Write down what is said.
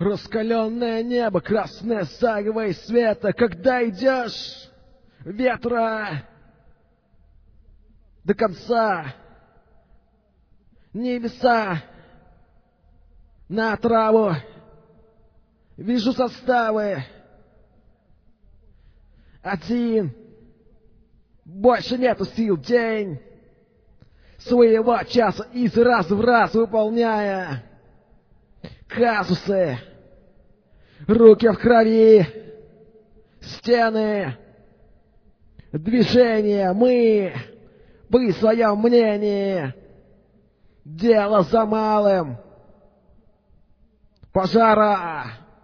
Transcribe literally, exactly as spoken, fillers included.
Раскаленное небо, красное саговое света, когда идешь ветра до конца, небеса на траву, вижу составы, один, больше нету сил, день своего часа из раза в раз выполняя казусы, руки в крови, стены, движения, мы при своем мнении, дело за малым, пожара